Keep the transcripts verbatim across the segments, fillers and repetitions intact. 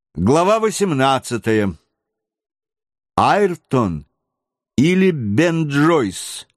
Глава восемнадцатая. Айртон или Бен Джойс.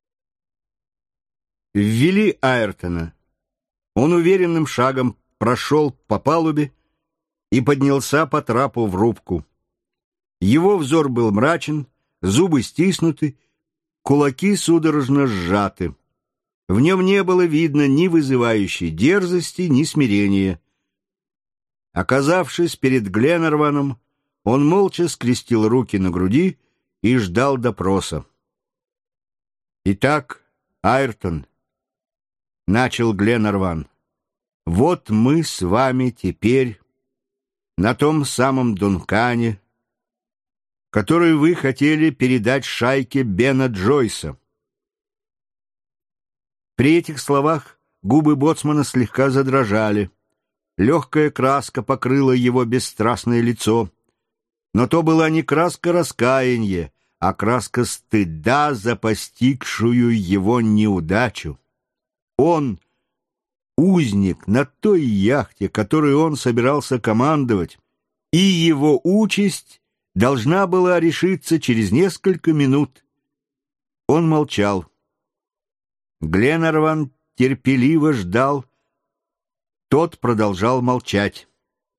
Ввели Айртона. Он уверенным шагом прошел по палубе и поднялся по трапу в рубку. Его взор был мрачен, зубы стиснуты, кулаки судорожно сжаты. В нем не было видно ни вызывающей дерзости, ни смирения. Оказавшись перед Гленарваном, он молча скрестил руки на груди и ждал допроса. «Итак, Айртон», — начал Гленарван, — «вот мы с вами теперь на том самом Дункане, который вы хотели передать шайке Бена Джойса». При этих словах губы боцмана слегка задрожали. Легкая краска покрыла его бесстрастное лицо. Но то была не краска раскаяния, а краска стыда за постигшую его неудачу. Он — узник на той яхте, которой он собирался командовать, и его участь должна была решиться через несколько минут. Он молчал. Гленарван терпеливо ждал. Тот продолжал молчать.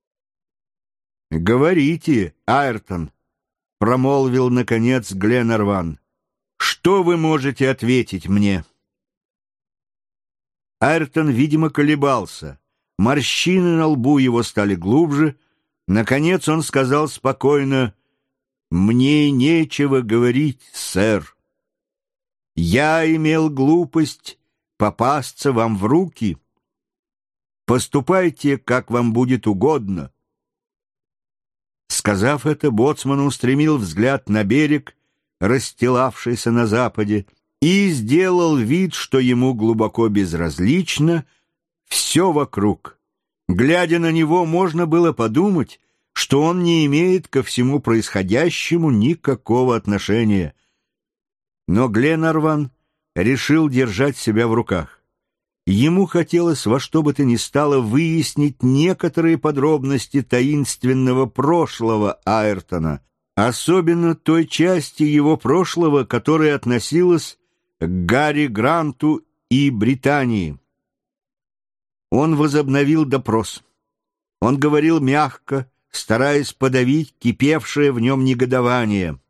«Говорите, Айртон», — промолвил, наконец, Гленарван, — «что вы можете ответить мне?» Айртон, видимо, колебался. Морщины на лбу его стали глубже. Наконец он сказал спокойно: «Мне нечего говорить, сэр. Я имел глупость попасться вам в руки. Поступайте, как вам будет угодно». Сказав это, боцман устремил взгляд на берег, расстилавшийся на западе, и сделал вид, что ему глубоко безразлично все вокруг. Глядя на него, можно было подумать, что он не имеет ко всему происходящему никакого отношения. Но Гленарван решил держать себя в руках. Ему хотелось во что бы то ни стало выяснить некоторые подробности таинственного прошлого Айртона, особенно той части его прошлого, которая относилась к Гарри Гранту и Британии. Он возобновил допрос. Он говорил мягко, стараясь подавить кипевшее в нем негодование.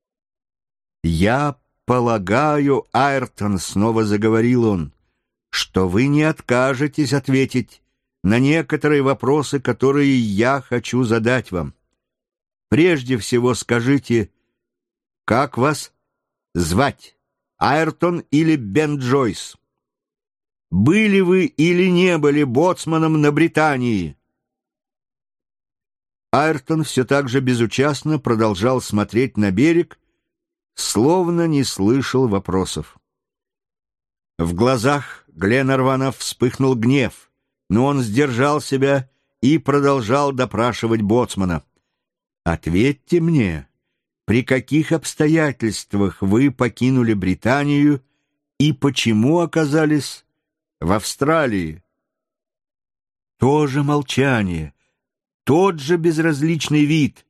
«Я полагаю, Айртон, — снова заговорил он, — что вы не откажетесь ответить на некоторые вопросы, которые я хочу задать вам. Прежде всего скажите, как вас звать, Айртон или Бен Джойс? Были вы или не были боцманом на Британии?» Айртон все так же безучастно продолжал смотреть на берег, словно не слышал вопросов. В глазах Гленарвана вспыхнул гнев, но он сдержал себя и продолжал допрашивать боцмана. «Ответьте мне, при каких обстоятельствах вы покинули Британию и почему оказались в Австралии?» То же молчание, тот же безразличный вид.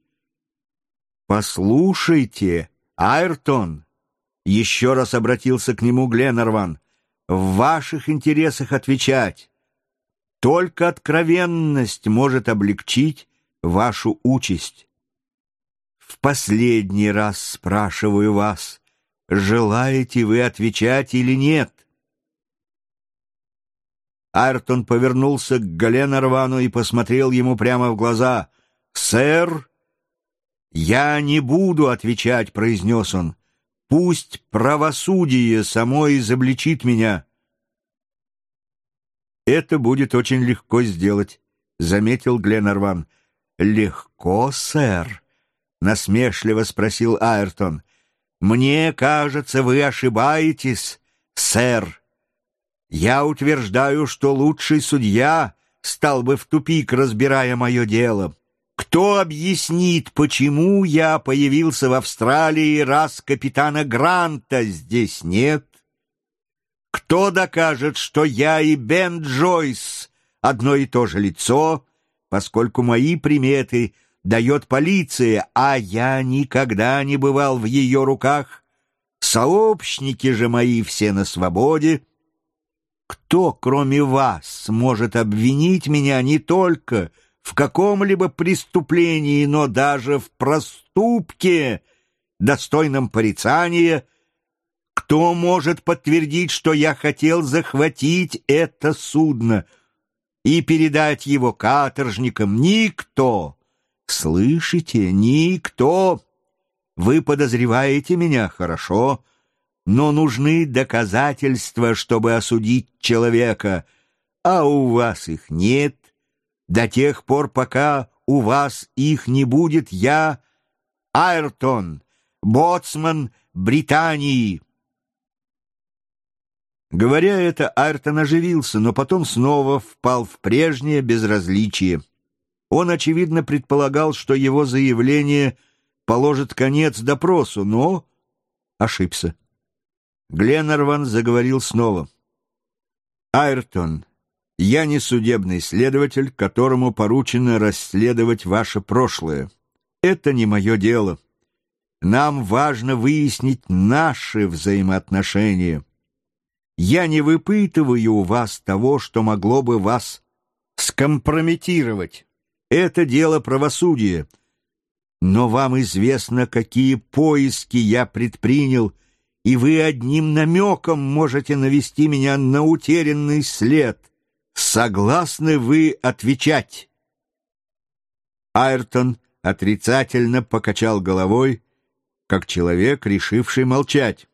«Послушайте, Айртон», — еще раз обратился к нему Гленарван, — «в ваших интересах отвечать. Только откровенность может облегчить вашу участь. В последний раз спрашиваю вас, желаете вы отвечать или нет?» Айртон повернулся к Гленарвану и посмотрел ему прямо в глаза. «Сэр, я не буду отвечать», — произнес он. «Пусть правосудие само изобличит меня». «Это будет очень легко сделать», — заметил Гленарван. «Легко, сэр?» — насмешливо спросил Айртон. «Мне кажется, вы ошибаетесь, сэр. Я утверждаю, что лучший судья стал бы в тупик, разбирая мое дело. Кто объяснит, почему я появился в Австралии, раз капитана Гранта здесь нет? Кто докажет, что я и Бен Джойс одно и то же лицо, поскольку мои приметы дает полиция, а я никогда не бывал в ее руках. Сообщники же мои все на свободе. Кто, кроме вас, может обвинить меня не только в каком-либо преступлении, но даже в проступке, достойном порицания? Кто может подтвердить, что я хотел захватить это судно и передать его каторжникам? Никто. Слышите? Никто. Вы подозреваете меня, хорошо, но нужны доказательства, чтобы осудить человека, а у вас их нет. До тех пор, пока у вас их не будет, я Айртон, боцман Британии. Говоря это, Айртон оживился, но потом снова впал в прежнее безразличие. Он, очевидно, предполагал, что его заявление положит конец допросу, но ошибся. Гленарван заговорил снова. «Айртон, я не судебный следователь, которому поручено расследовать ваше прошлое. Это не мое дело. Нам важно выяснить наши взаимоотношения. Я не выпытываю у вас того, что могло бы вас скомпрометировать. Это дело правосудия. Но вам известно, какие поиски я предпринял, и вы одним намеком можете навести меня на утерянный след. Согласны вы отвечать?» Айртон отрицательно покачал головой, как человек, решивший молчать.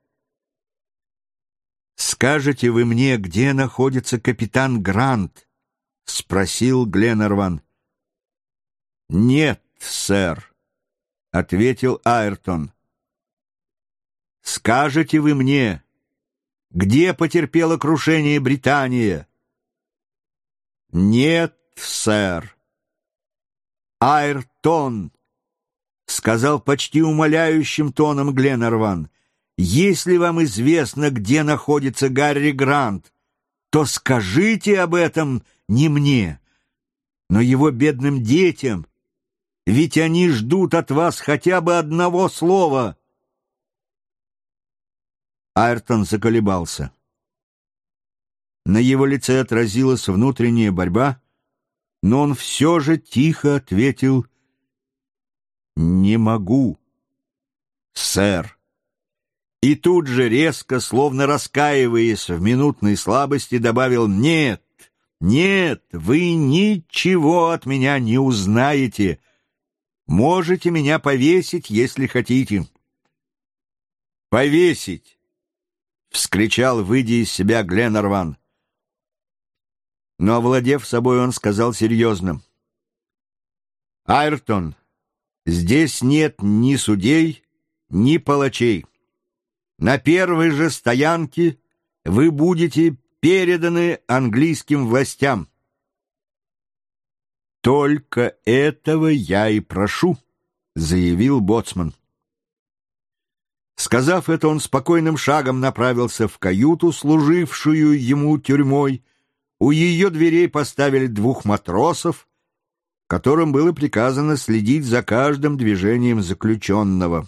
«Скажете вы мне, где находится капитан Грант?» — спросил Гленарван. «Нет, сэр», — ответил Айртон. «Скажете вы мне, где потерпела крушение Британия?» «Нет, сэр». «Айртон», — сказал почти умоляющим тоном Гленарван, «если вам известно, где находится Гарри Грант, то скажите об этом не мне, но его бедным детям, ведь они ждут от вас хотя бы одного слова». Айртон заколебался. На его лице отразилась внутренняя борьба, но он все же тихо ответил: «Не могу, сэр». И тут же резко, словно раскаиваясь в минутной слабости, добавил: «Нет, нет, вы ничего от меня не узнаете. Можете меня повесить, если хотите». «Повесить!» — вскричал, выйдя из себя, Гленарван. Но, овладев собой, он сказал серьезно: «Айртон, здесь нет ни судей, ни палачей. На первой же стоянке вы будете переданы английским властям». «Только этого я и прошу», — заявил боцман. Сказав это, он спокойным шагом направился в каюту, служившую ему тюрьмой. У ее дверей поставили двух матросов, которым было приказано следить за каждым движением заключенного.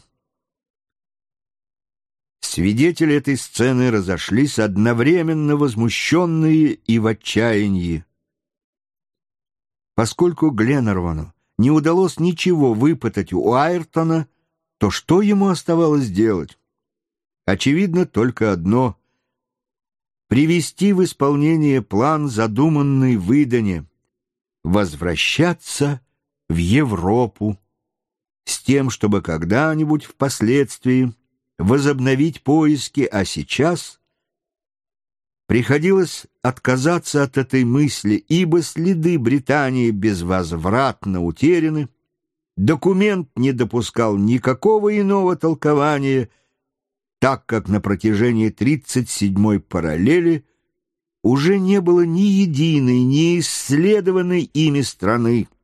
Свидетели этой сцены разошлись одновременно, возмущенные и в отчаянии. Поскольку Гленарвану не удалось ничего выпытать у Айртона, то что ему оставалось делать? Очевидно, только одно — привести в исполнение план, задуманный в Идене, возвращаться в Европу, с тем, чтобы когда-нибудь впоследствии возобновить поиски, а сейчас приходилось отказаться от этой мысли, ибо следы Британии безвозвратно утеряны, документ не допускал никакого иного толкования, так как на протяжении тридцать седьмой параллели уже не было ни единой, ни исследованной ими страны.